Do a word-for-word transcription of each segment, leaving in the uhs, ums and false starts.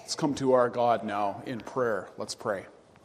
Let's come to our God now in prayer. Let's pray.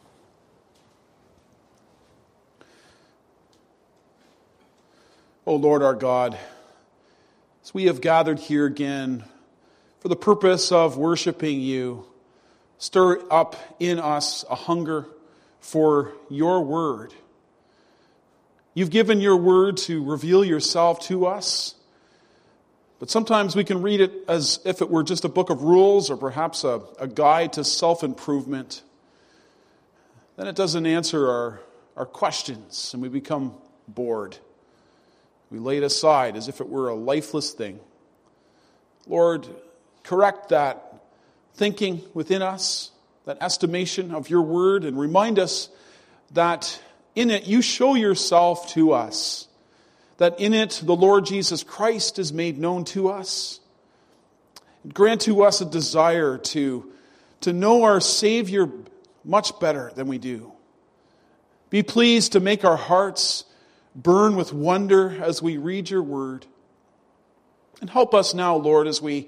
O Lord our God, as we have gathered here again for the purpose of worshiping you, stir up in us a hunger for your word. You've given your word to reveal yourself to us, but sometimes we can read it as if it were just a book of rules or perhaps a, a guide to self-improvement. Then it doesn't answer our, our questions and we become bored. We lay it aside as if it were a lifeless thing. Lord, correct that thinking within us, that estimation of your word, and remind us that in it you show yourself to us, that in it the Lord Jesus Christ is made known to us. Grant to us a desire to, to know our Savior much better than we do. Be pleased to make our hearts burn with wonder as we read your word. And help us now, Lord, as we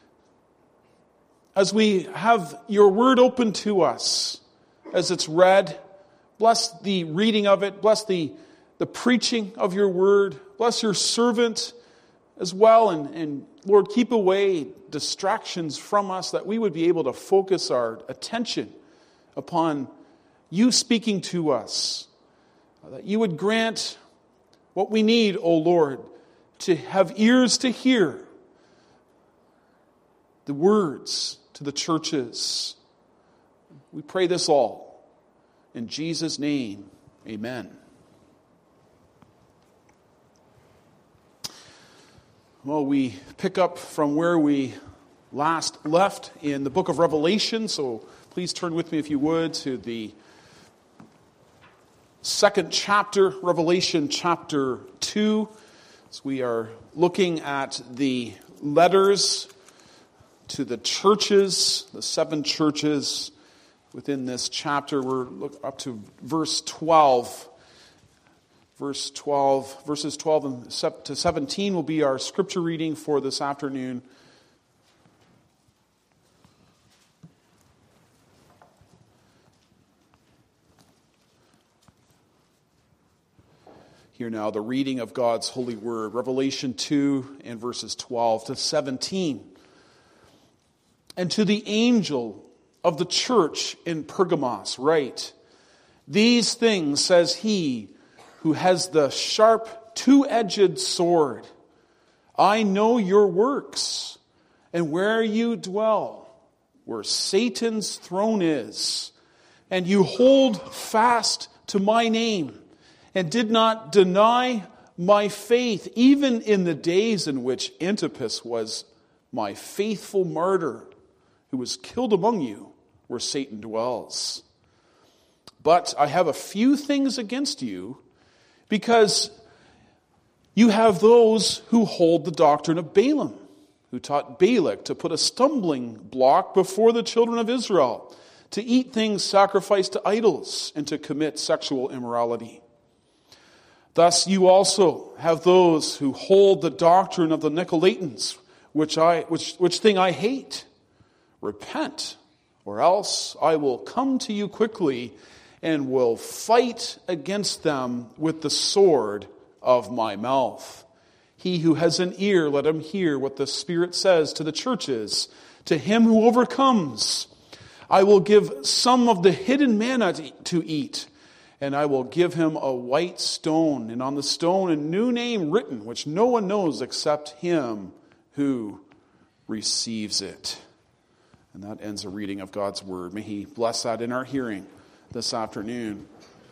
as we have your word open to us, as it's read. Bless the reading of it. Bless the, the preaching of your word. Bless your servant as well. And, and Lord, keep away distractions from us that we would be able to focus our attention upon you speaking to us. That you would grant what we need, O Lord, to have ears to hear the words to the churches. We pray this all in Jesus' name. Amen. Well, we pick up from where we last left in the book of Revelation, so please turn with me, if you would, to the second chapter, Revelation chapter two. So we are looking at the letters to the churches, the seven churches within this chapter. We're up to verse twelve. Verse twelve, verses twelve to seventeen will be our scripture reading for this afternoon. Hear now the reading of God's holy word, Revelation two and verses twelve to seventeen. And to the angel of the church in Pergamos write, these things says he who has the sharp two-edged sword. I know your works, and where you dwell, where Satan's throne is, and you hold fast to my name, and did not deny my faith, even in the days in which Antipas was my faithful martyr, who was killed among you, where Satan dwells. But I have a few things against you, because you have those who hold the doctrine of Balaam, who taught Balak to put a stumbling block before the children of Israel, to eat things sacrificed to idols, and to commit sexual immorality. Thus you also have those who hold the doctrine of the Nicolaitans, which I which which thing I hate. Repent, or else I will come to you quickly and will fight against them with the sword of my mouth. He who has an ear, let him hear what the Spirit says to the churches. To him who overcomes, I will give some of the hidden manna to eat, and I will give him a white stone, and on the stone a new name written, which no one knows except him who receives it. And that ends the reading of God's word. May he bless that in our hearing this afternoon.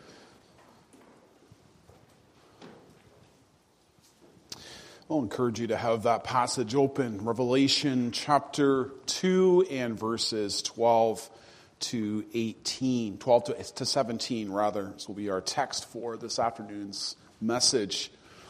I'll encourage you to have that passage open, Revelation chapter two and verses twelve to eighteen, twelve to seventeen rather. This will be our text for this afternoon's message.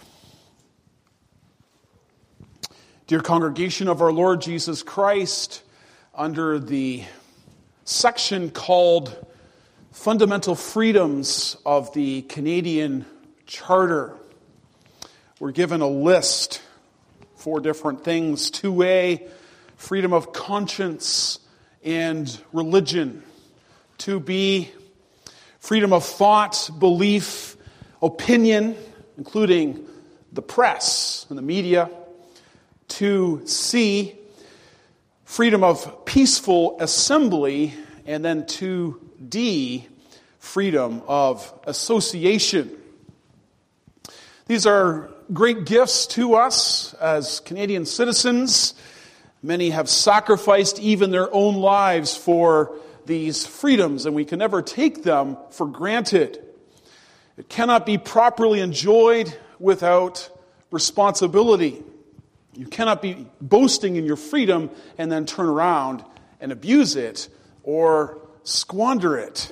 Dear congregation of our Lord Jesus Christ, under the section called Fundamental Freedoms of the Canadian Charter, we're given a list, four different things. two A, freedom of conscience and religion, to be freedom of thought, belief, opinion, including the press and the media, to C, freedom of peaceful assembly, and then to D, freedom of association. These are great gifts to us as Canadian citizens. Many have sacrificed even their own lives for these freedoms, and we can never take them for granted. It cannot be properly enjoyed without responsibility. You cannot be boasting in your freedom and then turn around and abuse it or squander it.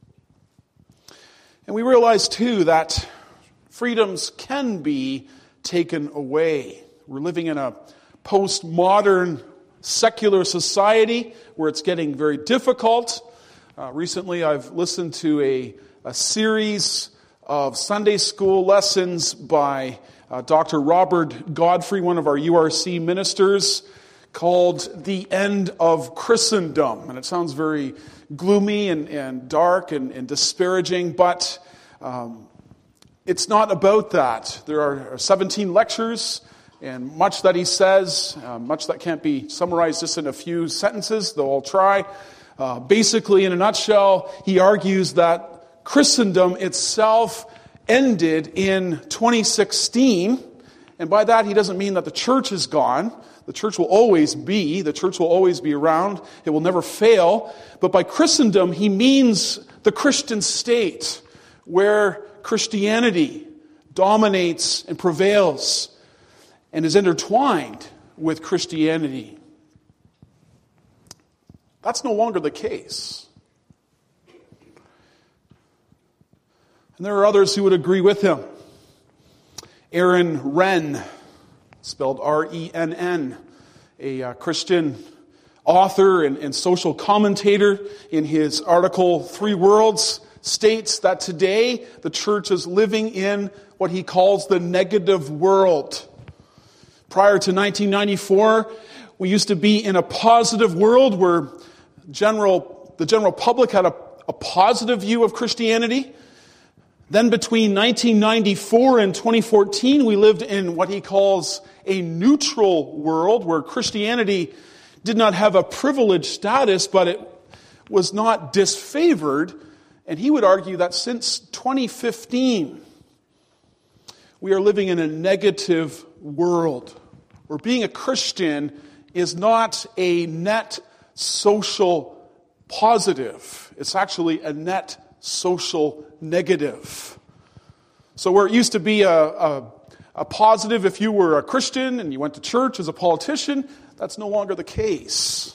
And we realize, too, that freedoms can be taken away. We're living in a postmodern secular society where it's getting very difficult. Uh, recently, I've listened to a, a series of Sunday school lessons by uh, Doctor Robert Godfrey, one of our U R C ministers, called The End of Christendom. And it sounds very gloomy and, and dark and, and disparaging, but um, it's not about that. There are seventeen lectures, and much that he says, uh, much that can't be summarized just in a few sentences, though I'll try. Uh, basically, in a nutshell, he argues that Christendom itself ended in twenty sixteen, and by that he doesn't mean that the church is gone. The church will always be, the church will always be around, it will never fail. But by Christendom, he means the Christian state, where Christianity dominates and prevails and is intertwined with Christianity. That's no longer the case. And there are others who would agree with him. Aaron Renn, spelled R E N N, a uh, Christian author and, and social commentator, in his article, Three Worlds, states that today the church is living in what he calls the negative world. Prior to nineteen ninety-four, we used to be in a positive world where general, the general public had a, a positive view of Christianity. Then between nineteen ninety-four and twenty fourteen, we lived in what he calls a neutral world where Christianity did not have a privileged status, but it was not disfavored. And he would argue that since twenty fifteen, we are living in a negative world where being a Christian is not a net social positive. It's actually a net social negative. So where it used to be a, a, a positive if you were a Christian and you went to church as a politician, that's no longer the case.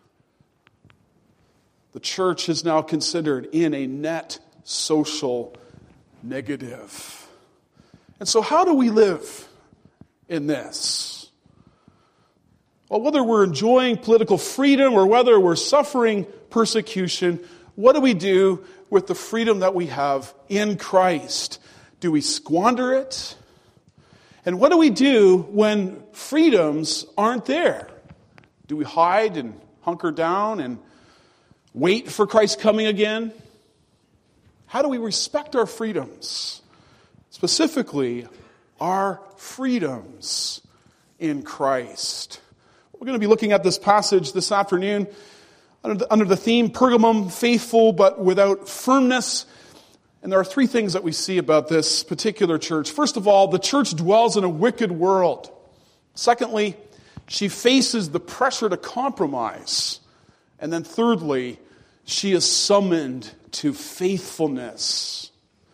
The church is now considered in a net social negative. And so how do we live in this? Well, whether we're enjoying political freedom or whether we're suffering persecution, what do we do with the freedom that we have in Christ? Do we squander it? And what do we do when freedoms aren't there? Do we hide and hunker down and wait for Christ's coming again? How do we respect our freedoms? Specifically, our freedoms in Christ. We're going to be looking at this passage this afternoon under the, under the theme, Pergamum, faithful but without firmness. And there are three things that we see about this particular church. First of all, the church dwells in a wicked world. Secondly, she faces the pressure to compromise. And then thirdly, she is summoned to faithfulness.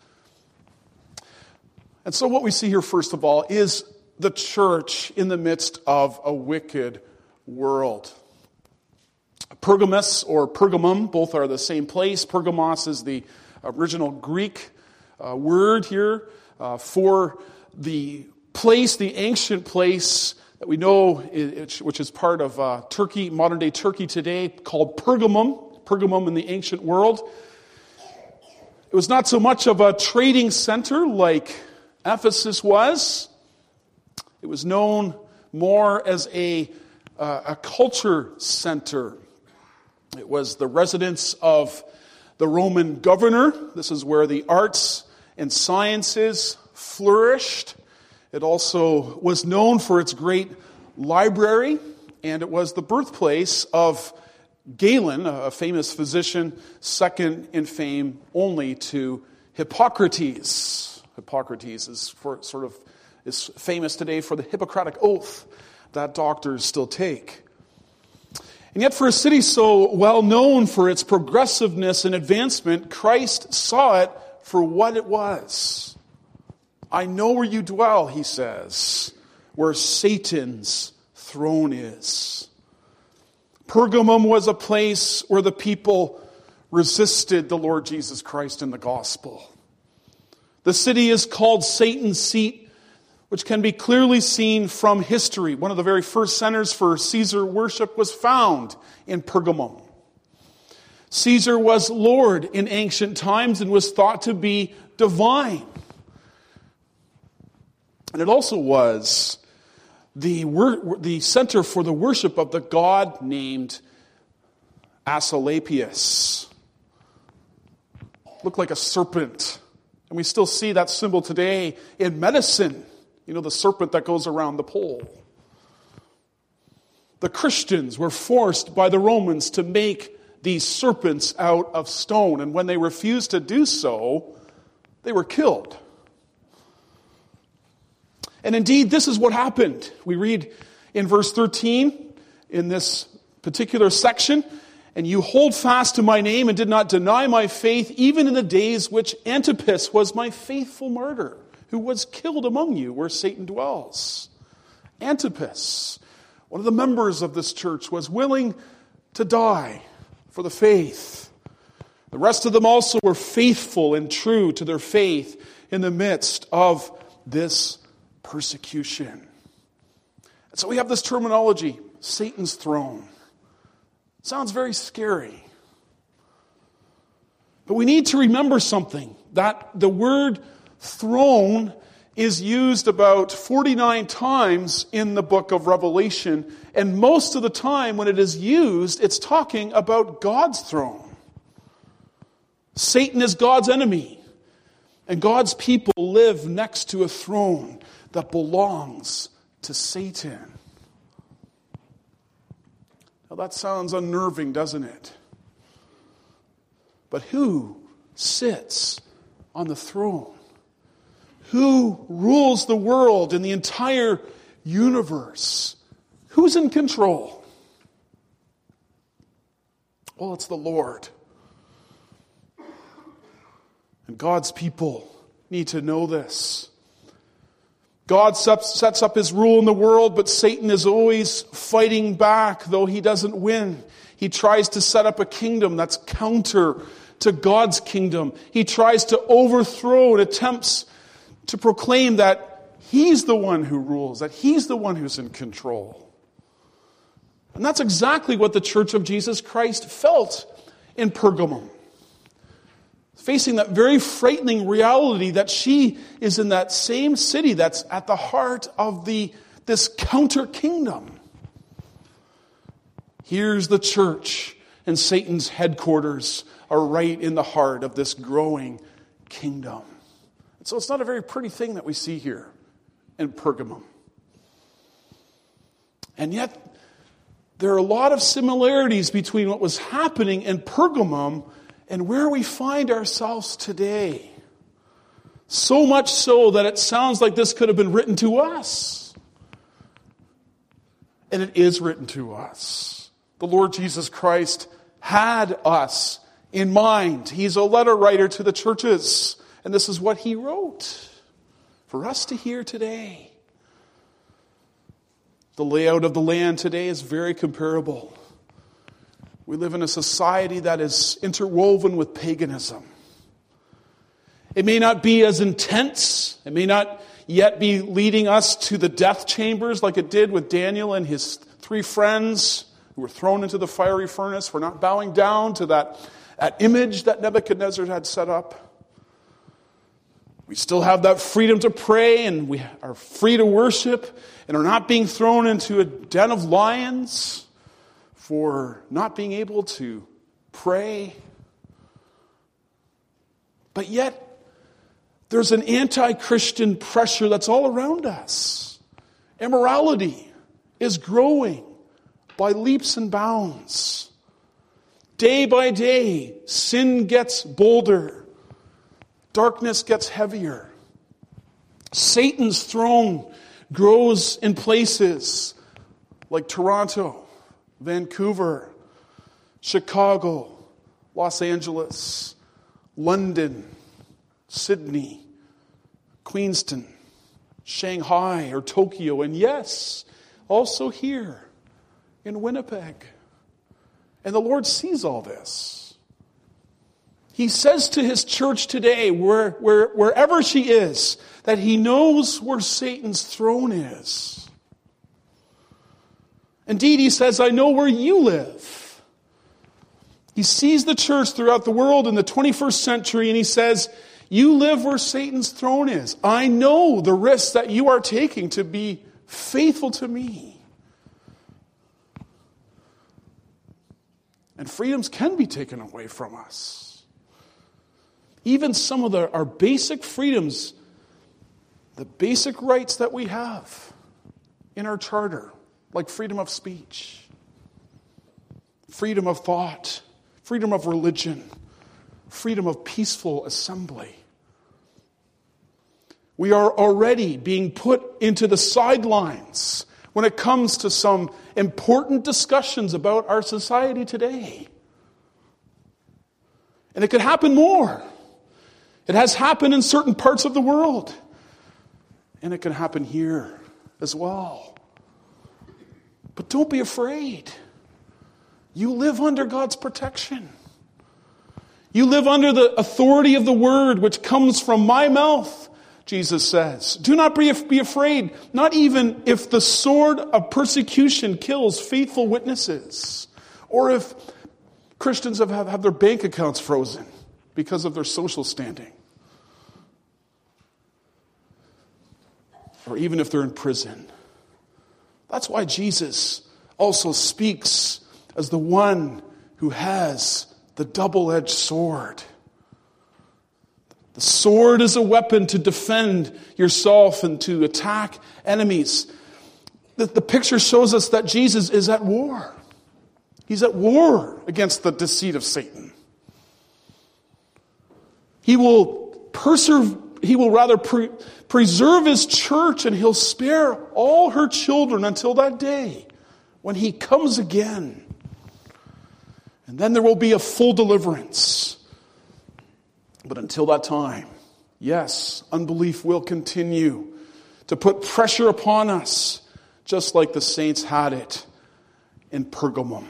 And so what we see here, first of all, is the church in the midst of a wicked world. Pergamus or Pergamum, both are the same place. Pergamos is the original Greek uh, word here uh, for the place, the ancient place that we know, which is part of uh, Turkey, modern-day Turkey today, called Pergamum, Pergamum in the ancient world. It was not so much of a trading center like Ephesus was. It was known more as a, uh, a culture center. It was the residence of the Roman governor. This is where the arts and sciences flourished. It also was known for its great library, and it was the birthplace of Galen, a famous physician, second in fame only to Hippocrates. Hippocrates is for, sort of is famous today for the Hippocratic Oath that doctors still take. And yet for a city so well known for its progressiveness and advancement, Christ saw it for what it was. I know where you dwell, he says, where Satan's throne is. Pergamum was a place where the people resisted the Lord Jesus Christ and the gospel. The city is called Satan's seat, which can be clearly seen from history. One of the very first centers for Caesar worship was found in Pergamum. Caesar was Lord in ancient times and was thought to be divine. And it also was the, the center for the worship of the god named Asclepius. Looked like a serpent. And we still see that symbol today in medicine. You know, the serpent that goes around the pole. The Christians were forced by the Romans to make these serpents out of stone. And when they refused to do so, they were killed. And indeed, this is what happened. We read in verse thirteen, in this particular section, and you hold fast to my name and did not deny my faith, even in the days which Antipas was my faithful martyr, who was killed among you where Satan dwells. Antipas, one of the members of this church, was willing to die for the faith. The rest of them also were faithful and true to their faith in the midst of this persecution. And so we have this terminology, Satan's throne. Sounds very scary. But we need to remember something, that the word throne is used about forty-nine times in the book of Revelation, and most of the time when it is used, it's talking about God's throne. Satan is God's enemy, and God's people live next to a throne that belongs to Satan. Now that sounds unnerving, doesn't it? But who sits on the throne? Who rules the world and the entire universe? Who's in control? Well, it's the Lord. And God's people need to know this. God sets up his rule in the world, but Satan is always fighting back, though he doesn't win. He tries to set up a kingdom that's counter to God's kingdom. He tries to overthrow and attempts to proclaim that he's the one who rules, that he's the one who's in control. And that's exactly what the Church of Jesus Christ felt in Pergamum. Facing that very frightening reality that she is in that same city that's at the heart of the this counter kingdom. Here's the church, and Satan's headquarters are right in the heart of this growing kingdom. And so it's not a very pretty thing that we see here in Pergamum. And yet, there are a lot of similarities between what was happening in Pergamum and where we find ourselves today. So much so that it sounds like this could have been written to us. And it is written to us. The Lord Jesus Christ had us in mind. He's a letter writer to the churches. And this is what he wrote for us to hear today. The layout of the land today is very comparable. We live in a society that is interwoven with paganism. It may not be as intense. It may not yet be leading us to the death chambers like it did with Daniel and his three friends who were thrown into the fiery furnace for not bowing down to that, that image that Nebuchadnezzar had set up. We still have that freedom to pray, and we are free to worship and are not being thrown into a den of lions for not being able to pray. But yet, there's an anti-Christian pressure that's all around us. Immorality is growing by leaps and bounds. Day by day, sin gets bolder. Darkness gets heavier. Satan's throne grows in places like Toronto, Vancouver, Chicago, Los Angeles, London, Sydney, Queenston, Shanghai, or Tokyo, and yes, also here in Winnipeg. And the Lord sees all this. He says to his church today, where, where, wherever she is, that he knows where Satan's throne is. Indeed, he says, I know where you live. He sees the church throughout the world in the twenty-first century, and he says, you live where Satan's throne is. I know the risks that you are taking to be faithful to me. And freedoms can be taken away from us. Even some of the, our basic freedoms, the basic rights that we have in our charter, like freedom of speech, freedom of thought, freedom of religion, freedom of peaceful assembly. We are already being put into the sidelines when it comes to some important discussions about our society today. And it could happen more. It has happened in certain parts of the world. And it can happen here as well. But don't be afraid. You live under God's protection. You live under the authority of the word which comes from my mouth, Jesus says. Do not be afraid, not even if the sword of persecution kills faithful witnesses, or if Christians have have their bank accounts frozen because of their social standing, or even if they're in prison. That's why Jesus also speaks as the one who has the double-edged sword. The sword is a weapon to defend yourself and to attack enemies. The, the picture shows us that Jesus is at war. He's at war against the deceit of Satan. He will preserve, he will rather pre, preserve his church, and he'll spare all her children until that day when he comes again. And then there will be a full deliverance. But until that time, yes, unbelief will continue to put pressure upon us, just like the saints had it in Pergamum.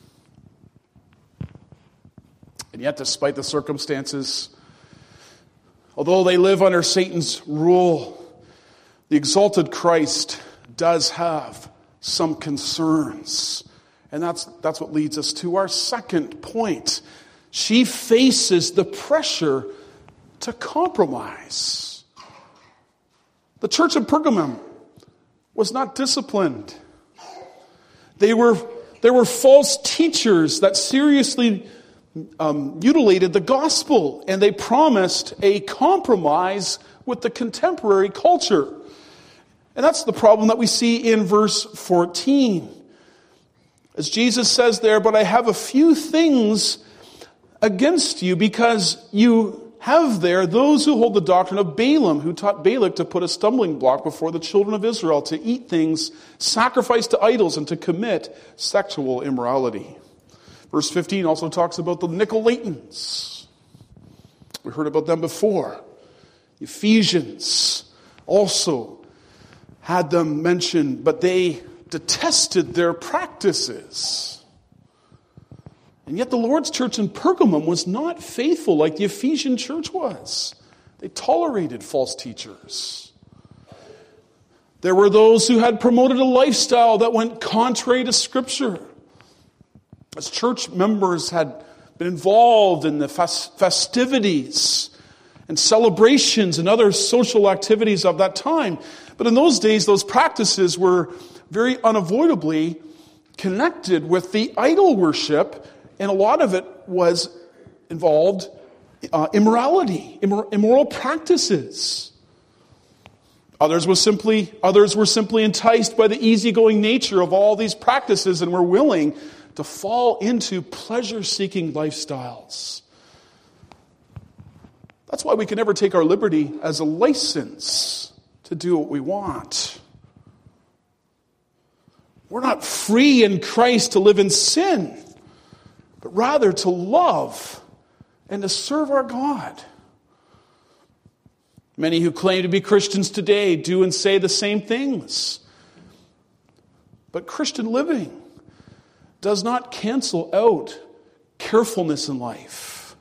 And yet, despite the circumstances, although they live under Satan's rule, the exalted Christ does have some concerns. And that's, that's what leads us to our second point. She faces the pressure to compromise. The church of Pergamum was not disciplined. They were, there were false teachers that seriously um, mutilated the gospel, and they promised a compromise with the contemporary culture. And that's the problem that we see in verse fourteen. As Jesus says there, but I have a few things against you, because you have there those who hold the doctrine of Balaam, who taught Balak to put a stumbling block before the children of Israel, to eat things sacrificed to idols and to commit sexual immorality. Verse fifteen also talks about the Nicolaitans. We heard about them before. The Ephesians also had them mentioned, but they detested their practices. And yet the Lord's church in Pergamum was not faithful like the Ephesian church was. They tolerated false teachers. There were those who had promoted a lifestyle that went contrary to Scripture. As church members had been involved in the festivities and celebrations and other social activities of that time. But in those days, those practices were very unavoidably connected with the idol worship, and a lot of it was involved uh, immorality, immor- immoral practices. Others were simply others were simply enticed by the easygoing nature of all these practices and were willing to fall into pleasure-seeking lifestyles. That's why we can never take our liberty as a license to do what we want. We're not free in Christ to live in sin, but rather to love and to serve our God. Many who claim to be Christians today do and say the same things. But Christian living does not cancel out carefulness in life.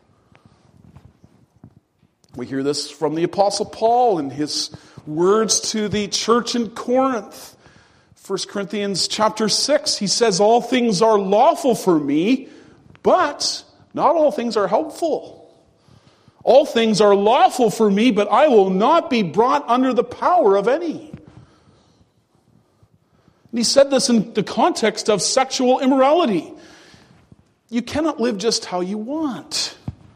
We hear this from the Apostle Paul in his words to the church in Corinth. First Corinthians chapter six, he says, all things are lawful for me, but not all things are helpful. All things are lawful for me, but I will not be brought under the power of any. And he said this in the context of sexual immorality. You cannot live just how you want.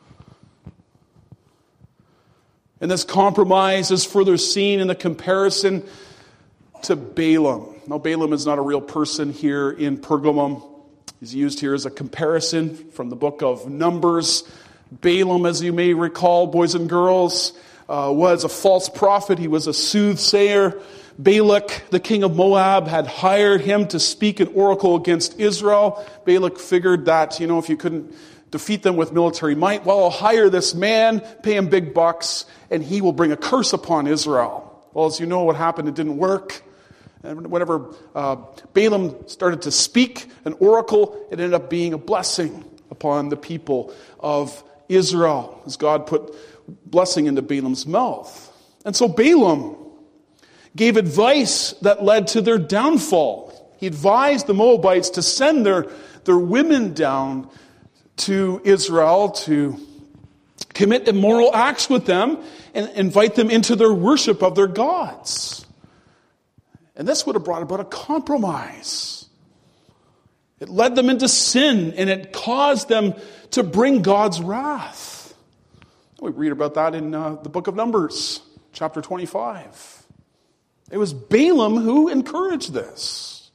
And this compromise is further seen in the comparison to Balaam. Now, Balaam is not a real person here in Pergamum. He's used here as a comparison from the book of Numbers. Balaam, as you may recall, boys and girls, uh, was a false prophet. He was a soothsayer. Balak, the king of Moab, had hired him to speak an oracle against Israel. Balak figured that, you know, if you couldn't defeat them with military might, well, I'll hire this man, pay him big bucks, and he will bring a curse upon Israel. Well, as you know what happened, it didn't work. And whenever uh, Balaam started to speak an oracle, it ended up being a blessing upon the people of Israel, as God put blessing into Balaam's mouth. And so Balaam gave advice that led to their downfall. He advised the Moabites to send their, their women down to Israel to commit immoral acts with them and invite them into their worship of their gods. And this would have brought about a compromise. It led them into sin, and it caused them to bring God's wrath. We read about that in uh, the book of Numbers, chapter twenty-five. It was Balaam who encouraged this.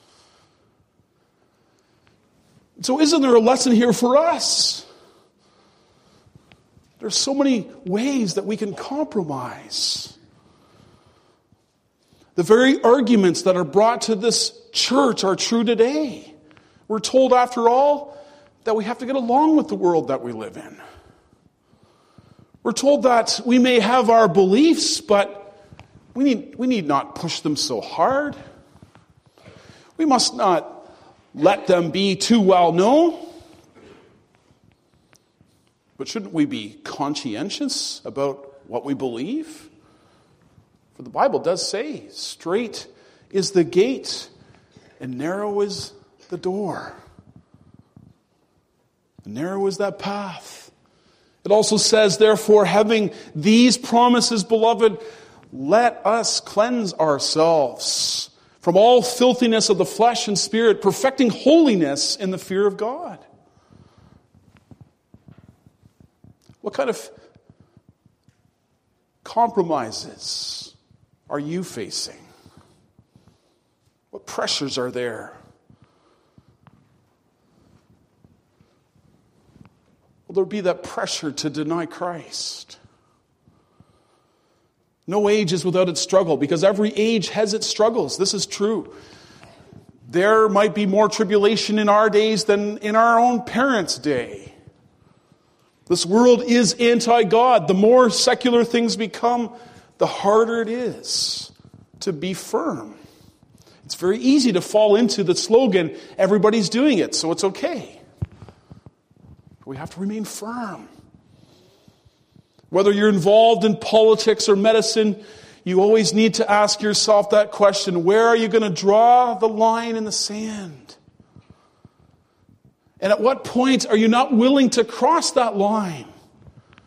So isn't there a lesson here for us? There's so many ways that we can compromise. The very arguments that are brought to this church are true today. We're told, after all, that we have to get along with the world that we live in. We're told that we may have our beliefs, but we need, we need not push them so hard. We must not let them be too well known. But shouldn't we be conscientious about what we believe? For the Bible does say, straight is the gate and narrow is the door. And narrow is that path. It also says, therefore, having these promises, beloved, let us cleanse ourselves from all filthiness of the flesh and spirit, perfecting holiness in the fear of God. What kind of compromises are you facing? What pressures are there? Will there be that pressure to deny Christ? No age is without its struggle, because every age has its struggles. This is true. There might be more tribulation in our days than in our own parents' day. This world is anti-God. The more secular things become, the harder it is to be firm. It's very easy to fall into the slogan, everybody's doing it, so it's okay. We have to remain firm. Whether you're involved in politics or medicine, you always need to ask yourself that question, where are you going to draw the line in the sand? And at what point are you not willing to cross that line?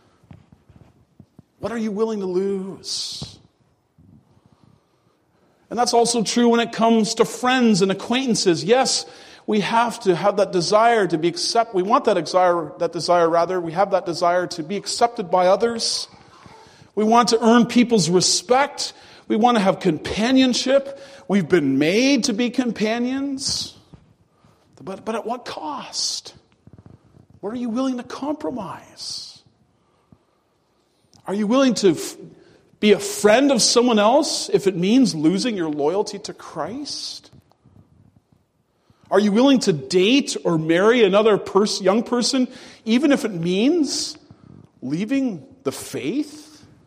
What are you willing to lose? And that's also true when it comes to friends and acquaintances. Yes, we have to have that desire to be accepted. We want that desire, that desire rather. We have that desire to be accepted by others. We want to earn people's respect. We want to have companionship. We've been made to be companions. But, but at what cost? What are you willing to compromise? Are you willing to f- be a friend of someone else if it means losing your loyalty to Christ? Are you willing to date or marry another pers- young person even if it means leaving the faith?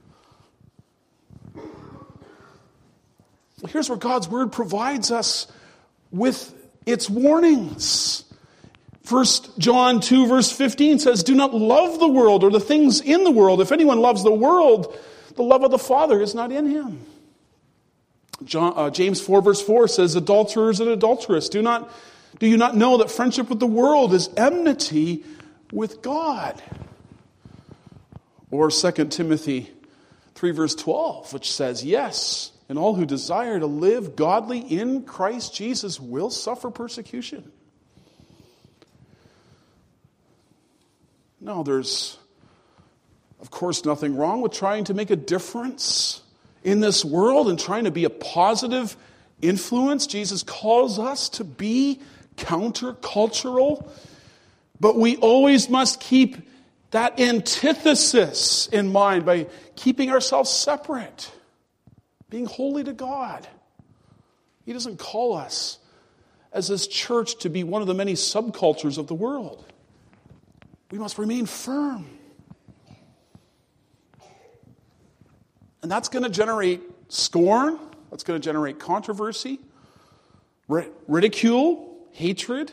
Here's where God's Word provides us with its warnings. First John two verse fifteen says, "Do not love the world or the things in the world. If anyone loves the world, the love of the Father is not in him." John, uh, James four verse four says, "Adulterers and adulteress, do not do you not know that friendship with the world is enmity with God?" Or Second Timothy three verse twelve, which says, "Yes, and all who desire to live godly in Christ Jesus will suffer persecution." Now, there's, of course, nothing wrong with trying to make a difference in this world and trying to be a positive influence. Jesus calls us to be countercultural, but we always must keep that antithesis in mind by keeping ourselves separate. Being holy to God. He doesn't call us as this church to be one of the many subcultures of the world. We must remain firm. And that's going to generate scorn. That's going to generate controversy, ridicule, hatred.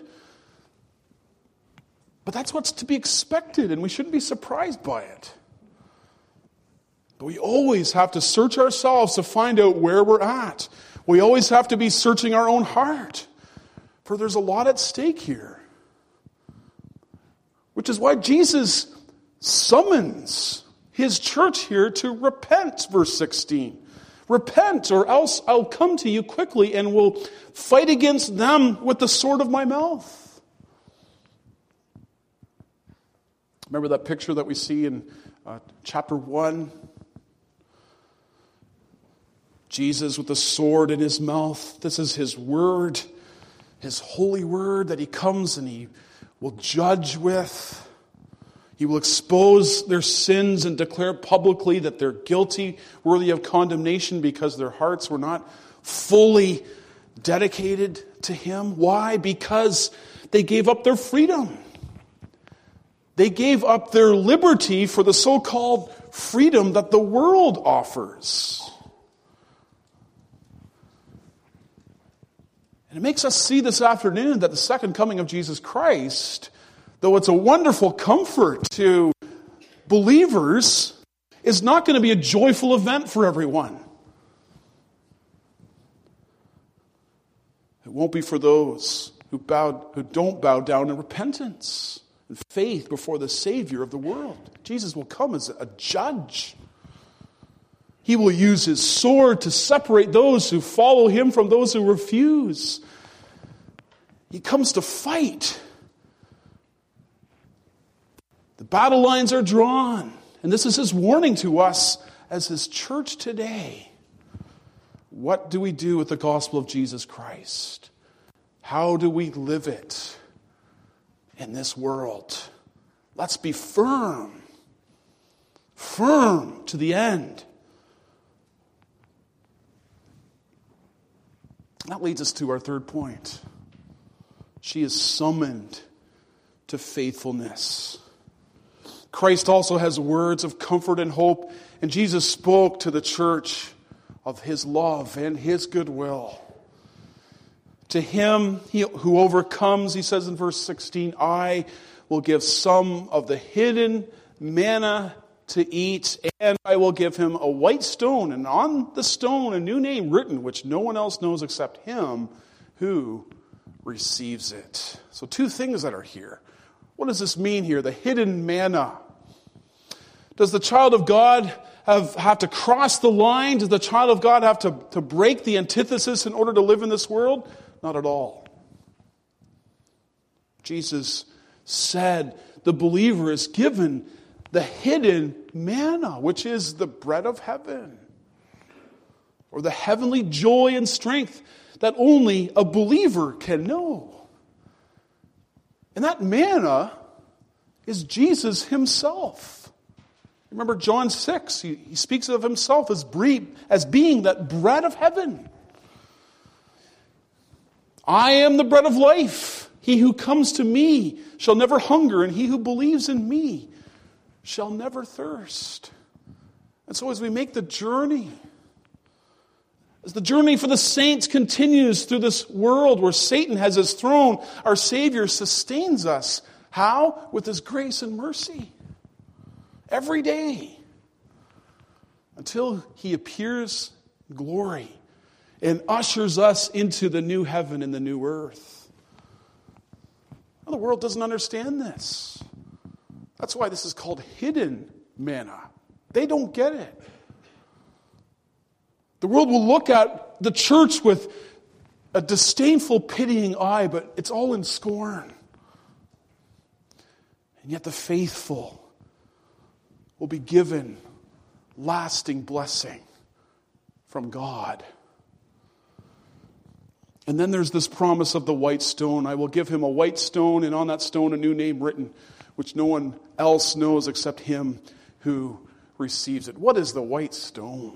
But that's what's to be expected, and we shouldn't be surprised by it. But we always have to search ourselves to find out where we're at. We always have to be searching our own heart. For there's a lot at stake here. Which is why Jesus summons his church here to repent, verse sixteen. Repent, or else I'll come to you quickly and will fight against them with the sword of my mouth. Remember that picture that we see in uh, chapter one? Jesus with the sword in his mouth. This is his word, his holy word that he comes and he will judge with. He will expose their sins and declare publicly that they're guilty, worthy of condemnation because their hearts were not fully dedicated to him. Why? Because they gave up their freedom. They gave up their liberty for the so-called freedom that the world offers. And it makes us see this afternoon that the second coming of Jesus Christ, though it's a wonderful comfort to believers, is not going to be a joyful event for everyone. It won't be for those who bow, who don't bow down in repentance and faith before the Savior of the world. Jesus will come as a judge. He will use his sword to separate those who follow him from those who refuse. He comes to fight. The battle lines are drawn. And this is his warning to us as his church today. What do we do with the gospel of Jesus Christ? How do we live it in this world? Let's be firm. Firm to the end. That leads us to our third point. She is summoned to faithfulness. Christ also has words of comfort and hope, and Jesus spoke to the church of his love and his goodwill. To him he, who overcomes, he says in verse sixteen, I will give some of the hidden manna to eat, and I will give him a white stone, and on the stone a new name written, which no one else knows except him who receives it. So two things that are here. What does this mean here? The hidden manna. Does the child of God have, have to cross the line? Does the child of God have to, to break the antithesis in order to live in this world? Not at all. Jesus said the believer is given the hidden manna, which is the bread of heaven, or the heavenly joy and strength that only a believer can know. And that manna is Jesus himself. Remember John six, he, he speaks of himself as, bre- as being that bread of heaven. I am the bread of life. He who comes to me shall never hunger, and he who believes in me shall never thirst. And so as we make the journey, as the journey for the saints continues through this world where Satan has his throne, our Savior sustains us. How? With his grace and mercy. Every day. Until he appears in glory and ushers us into the new heaven and the new earth. Well, the world doesn't understand this. That's why this is called hidden manna. They don't get it. The world will look at the church with a disdainful, pitying eye, but it's all in scorn. And yet the faithful will be given lasting blessing from God. And then there's this promise of the white stone. I will give him a white stone, and on that stone a new name written, which no one else knows except him who receives it. What is the white stone?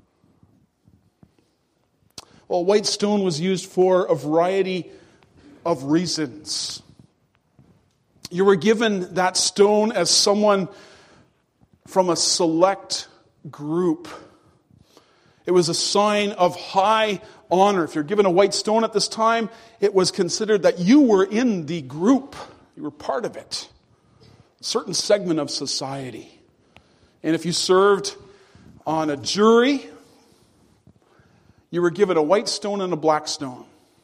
Well, white stone was used for a variety of reasons. You were given that stone as someone from a select group. It was a sign of high honor. If you're given a white stone at this time, it was considered that you were in the group. You were part of it. A certain segment of society. And if you served on a jury, you were given a white stone and a black stone.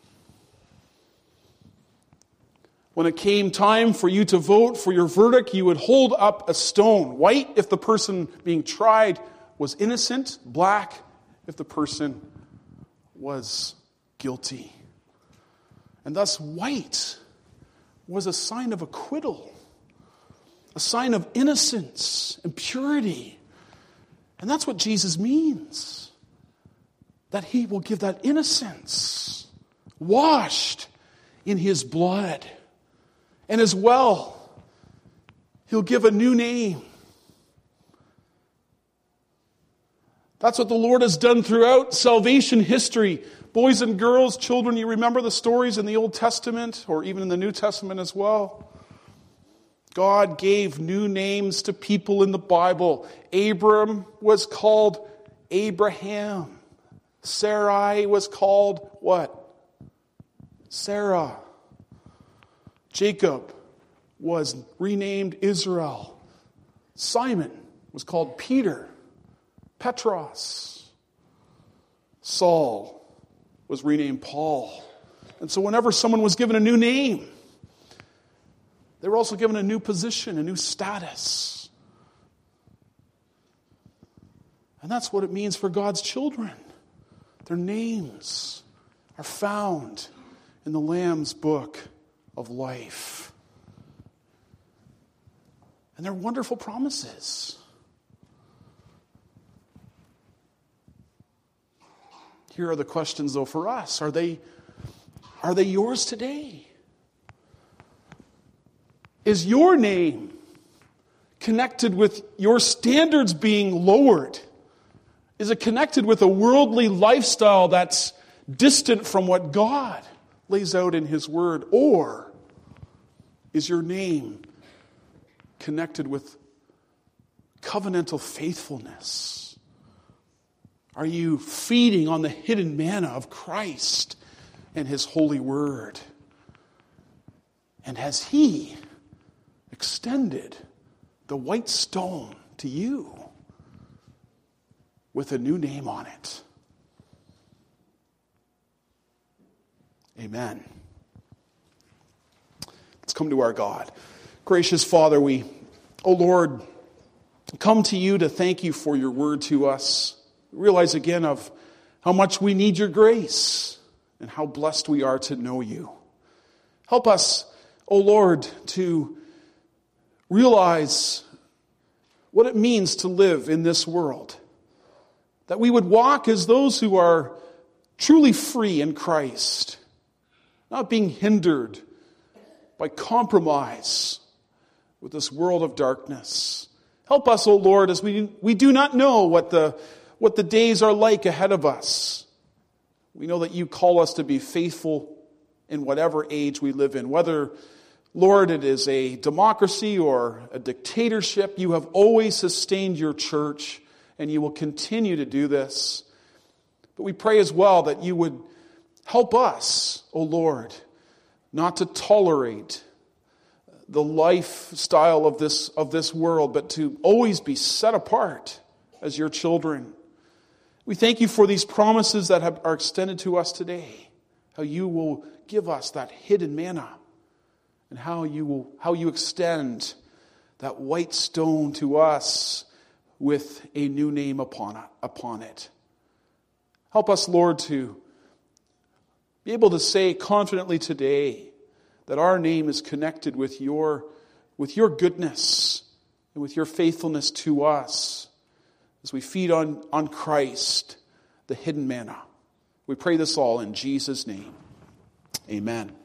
When it came time for you to vote for your verdict, you would hold up a stone. White if the person being tried was innocent, black if the person was guilty. And thus white was a sign of acquittal, a sign of innocence and purity. And that's what Jesus means. That he will give that innocence, washed in his blood. And as well, he'll give a new name. That's what the Lord has done throughout salvation history. Boys and girls, children, you remember the stories in the Old Testament or even in the New Testament as well. God gave new names to people in the Bible. Abram was called Abraham. Sarai was called what? Sarah. Jacob was renamed Israel. Simon was called Peter. Petros. Saul was renamed Paul. And so whenever someone was given a new name, they were also given a new position, a new status. And that's what it means for God's children. Their names are found in the Lamb's book of life. And they're wonderful promises. Here are the questions, though, for us. Are they, are they yours today? Is your name connected with your standards being lowered? Is it connected with a worldly lifestyle that's distant from what God lays out in his word? Or is your name connected with covenantal faithfulness? Are you feeding on the hidden manna of Christ and his holy word? And has he extended the white stone to you with a new name on it? Amen. Let's come to our God. Gracious Father, we, oh Lord, come to you to thank you for your word to us. Realize again of how much we need your grace and how blessed we are to know you. Help us, O Lord, to realize what it means to live in this world. That we would walk as those who are truly free in Christ, not being hindered by compromise with this world of darkness. Help us, O Lord, as we, we do not know what the, what the days are like ahead of us. We know that you call us to be faithful in whatever age we live in. Whether, Lord, it is a democracy or a dictatorship, you have always sustained your church, and you will continue to do this. But we pray as well that you would help us, O Lord, not to tolerate the lifestyle of this, of this world, but to always be set apart as your children. We thank you for these promises that have, are extended to us today. How you will give us that hidden manna, and how you will, how you extend that white stone to us with a new name upon it, upon it. Help us, Lord, to be able to say confidently today that our name is connected with your, with your goodness and with your faithfulness to us as we feed on, on Christ, the hidden manna. We pray this all in Jesus' name. Amen.